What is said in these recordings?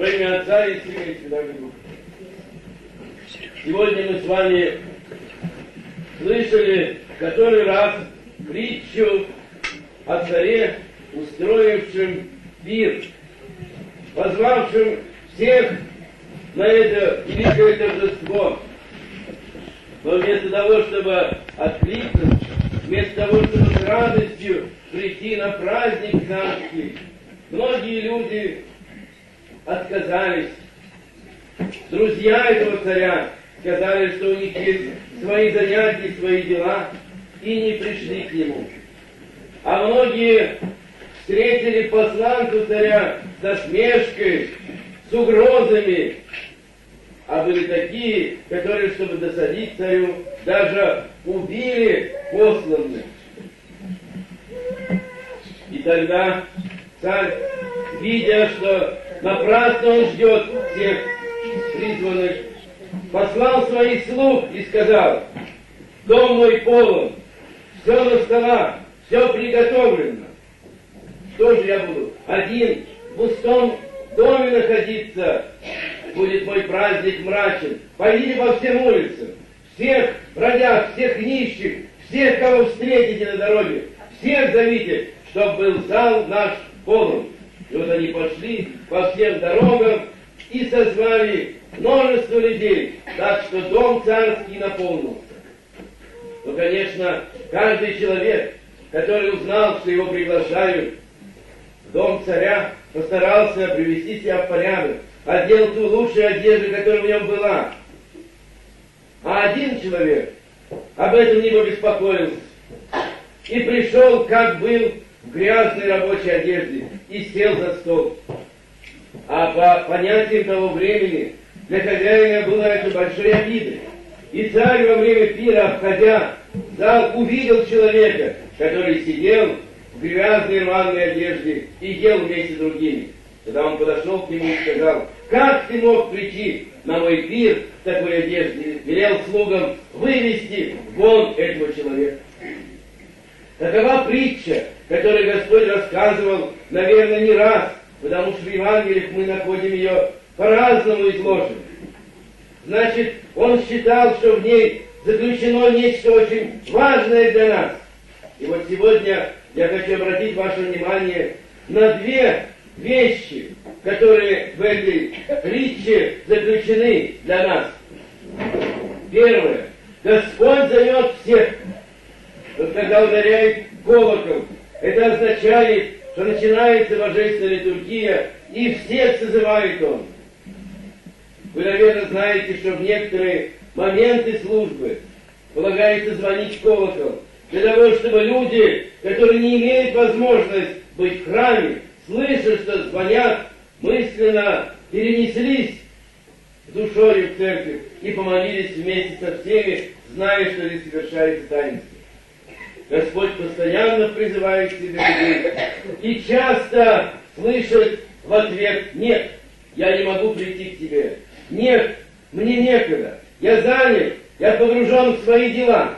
Во имя Отца и Сына и Святого Духа. Сегодня мы с вами слышали в который раз притчу о царе, устроившем пир, позвавшем всех на это великое торжество. Но вместо того, чтобы откликнуться, вместо того, чтобы с радостью прийти на праздник царский, многие люди отказались. Друзья этого царя сказали, что у них есть свои занятия, свои дела, и не пришли к нему. А многие встретили посланцу царя с насмешкой, с угрозами, а были такие, которые, чтобы досадить царю, даже убили посланных. И тогда царь, видя, что напрасно он ждет всех призванных, послал своих слуг и сказал: «Дом мой полон, все на столах, все приготовлено. Что же я буду один в пустом доме находиться? Будет мой праздник мрачен. Пойдите по всем улицам, всех бродяг, всех нищих, всех, кого встретите на дороге, всех зовите, чтобы был зал наш полон». И вот они пошли по всем дорогам и созвали множество людей, так что дом царский наполнился. Но, конечно, каждый человек, который узнал, что его приглашают в дом царя, постарался привести себя в порядок, одел ту лучшую одежду, которая в нем была. А один человек об этом не побеспокоился и пришел, как был, в грязной рабочей одежде и сел за стол. А по понятиям того времени для хозяина было это большой обидой. И царь во время пира, обходя зал, увидел человека, который сидел в грязной рваной одежде и ел вместе с другими. Тогда он подошел к нему и сказал: «Как ты мог прийти на мой пир в такой одежде?» Велел слугам вывести вон этого человека. Такова притча, которую Господь рассказывал, наверное, не раз, потому что в Евангелиях мы находим ее по-разному изложенной. Значит, он считал, что в ней заключено нечто очень важное для нас. И вот сегодня я хочу обратить ваше внимание на две вещи, которые в этой притче заключены для нас. Первое. Господь зовет всех. Вот когда ударяет колокол, это означает, что начинается божественная литургия, и всех созывает Он. Вы, наверное, знаете, что в некоторые моменты службы полагается звонить в колокол, для того, чтобы люди, которые не имеют возможность быть в храме, слыша, что звонят, мысленно перенеслись душою в церковь и помолились вместе со всеми, зная, что здесь совершается таинство. Господь постоянно призывает к себе людей и часто слышит в ответ: «Нет, я не могу прийти к тебе. Нет, мне некогда. Я занят, я погружен в свои дела».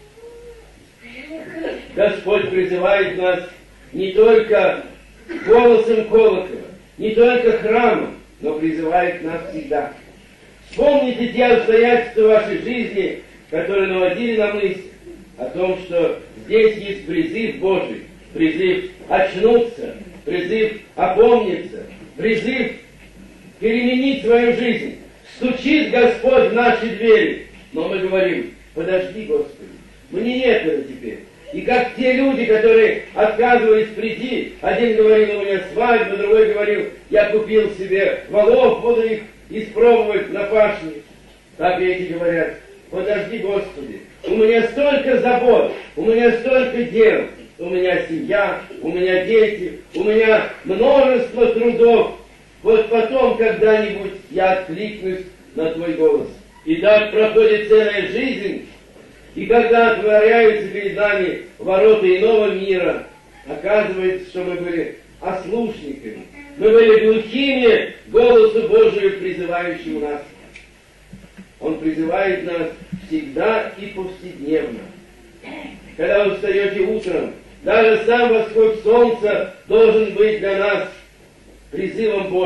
Господь призывает нас не только голосом колокола, не только храмом, но призывает нас всегда. Вспомните те обстоятельства вашей жизни, которые наводили на мысль о том, что здесь есть призыв Божий, призыв очнуться, призыв опомниться, призыв переменить свою жизнь. Стучит Господь в наши двери, но мы говорим: «Подожди, Господи, мне некогда теперь». И как те люди, которые отказывались прийти, один говорил: «У меня свадьба», другой говорил: «Я купил себе волов, буду их испробовать на пашне». Так и эти говорят: «Подожди, Господи, у меня столько забот, у меня столько дел, у меня семья, у меня дети, у меня множество трудов. Вот потом когда-нибудь я откликнусь на Твой голос». И так проходит целая жизнь, и когда отворяются перед нами ворота иного мира, оказывается, что мы были ослушниками, мы были глухими голосу Божию, призывающему нас. Он призывает нас всегда и повседневно. Когда вы встаете утром, даже сам восход солнца должен быть для нас призывом Божьим.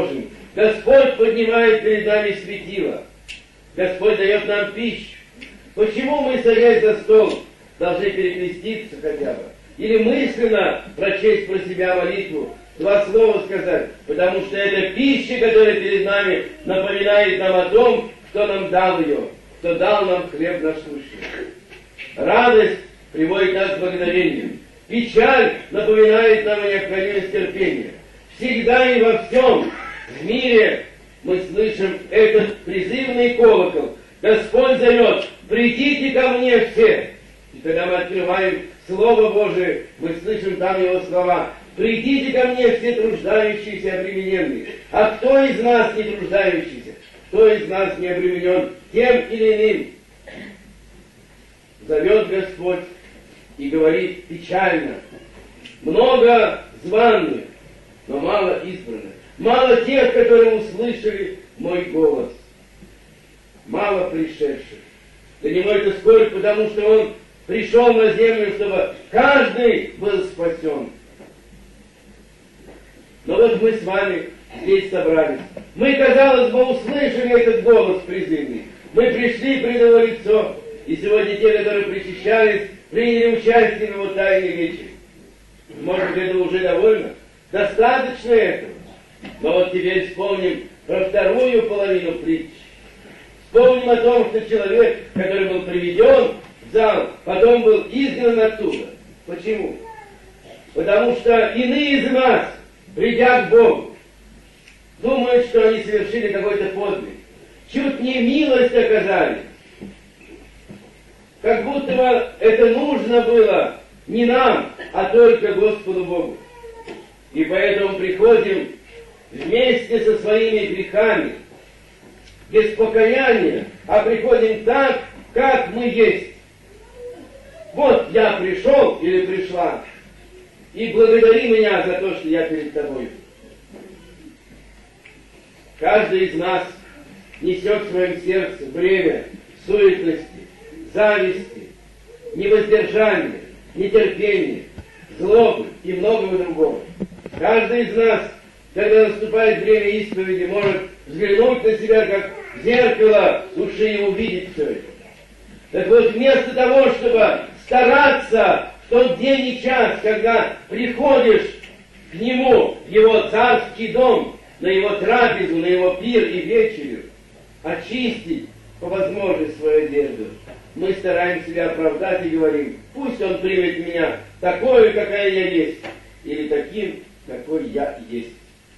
Господь поднимает перед нами светило. Господь дает нам пищу. Почему мы, садясь за стол, должны перекреститься хотя бы? Или мысленно прочесть про себя молитву, 2 слова сказать? Потому что это пища, которая перед нами напоминает нам о том, кто нам дал ее, кто дал нам хлеб насущный. Радость приводит нас к благодарению. Печаль напоминает нам о необходимости терпения. Всегда и во всем в мире мы слышим этот призывный колокол. Господь зовет: придите ко мне все. И когда мы открываем Слово Божие, мы слышим там Его слова: придите ко мне все труждающиеся и обремененные. А кто из нас не труждающийся? Кто из нас не обременен тем или иным? Зовет Господь и говорит печально: много званых, но мало избранных. Мало тех, которые услышали мой голос. Мало пришедших. Для него это скорбь, потому что он пришел на землю, чтобы каждый был спасен. Но вот мы с вами здесь собрались. Мы, казалось бы, услышали этот голос призывный. Мы пришли пред его лицо, и сегодня те, которые причащались, приняли участие в его тайной речи. Может быть, это уже довольно? Достаточно этого. Но вот теперь вспомним про вторую половину притчи. Вспомним о том, что человек, который был приведен в зал, потом был изгнан оттуда. Почему? Потому что иные из нас, придя к Богу, думают, что они совершили какой-то подвиг. Чуть не милость оказали. Как будто бы это нужно было не нам, а только Господу Богу. И поэтому приходим вместе со своими грехами, без покаяния, а приходим так, как мы есть. Вот я пришел или пришла, и благодари меня за то, что я перед тобой. Каждый из нас несет в своем сердце бремя суетности, зависти, невоздержания, нетерпения, злобы и многого другого. Каждый из нас, когда наступает время исповеди, может взглянуть на себя, как в зеркало души, и увидеть все это. Так вот, вместо того, чтобы стараться в тот день и час, когда приходишь к Нему, в Его царский дом, на Его трапезу, на Его пир и вечерю, очистить по возможности свою одежду, мы стараемся себя оправдать и говорим: пусть Он примет меня такой, какая я есть, или таким, какой я есть.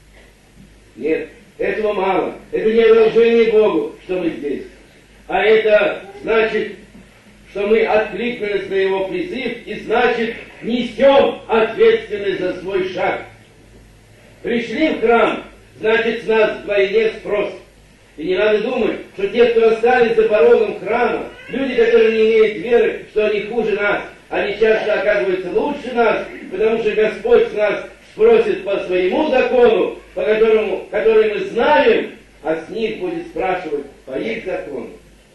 Нет, этого мало. Это не одолжение Богу, что мы здесь. А это значит, что мы откликнулись на Его призыв и, значит, несем ответственность за свой шаг. Пришли в храм, значит, с нас вдвойне спрос. И не надо думать, что те, кто остались за порогом храма, люди, которые не имеют веры, что они хуже нас, они часто оказываются лучше нас, потому что Господь с нас спросит по своему закону, который мы знаем, а с них будет спрашивать по их закону.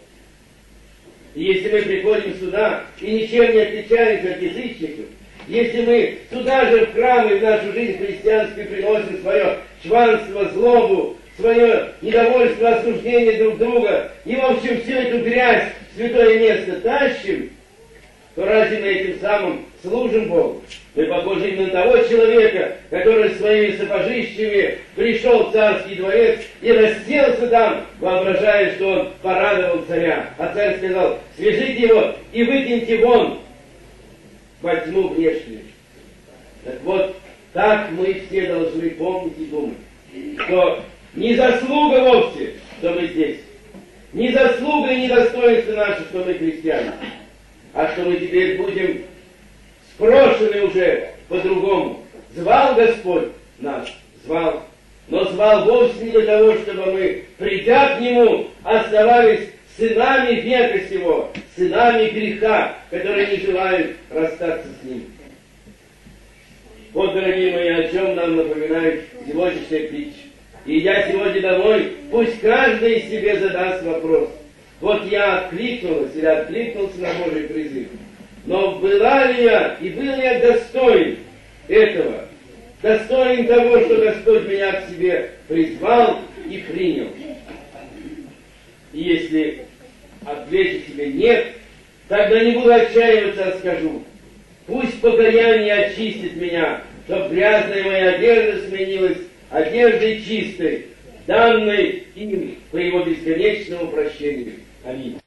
И если мы приходим сюда и ничем не отличаемся от язычников, если мы сюда же в храм и в нашу жизнь христианскую приносим свое чванство, злобу, свое недовольство, осуждение друг друга, и в общем всю эту грязь в святое место тащим, то разве мы этим самым служим Богу? Мы похожи именно на того человека, который своими сапожищами пришел в царский дворец и расселся там, воображая, что он порадовал царя. А царь сказал: свяжите его и выкиньте вон во тьму внешнюю. Так вот, так мы все должны помнить и думать, что не заслуга вовсе, что мы здесь, не заслуга и не достоинство наше, что мы христиане, а что мы теперь будем спрошены уже по-другому. Звал Господь нас, звал, но звал вовсе не для того, чтобы мы, придя к Нему, оставались сынами века сего, сынами греха, которые не желают расстаться с Ним. Вот, дорогие мои, о чем нам напоминает сегодняшняя притча. И идя сегодня домой, пусть каждый себе задаст вопрос: вот я откликнулась или откликнулся на Божий призыв, но была ли я и был ли я достоин этого? достоин того, что Господь меня к себе призвал и принял. И если отвечу себе нет, тогда не буду отчаиваться, а скажу: пусть покаяние очистит меня, чтоб грязная моя одежда сменилась одеждой чистой, данной им по его бесконечному прощению. Аминь.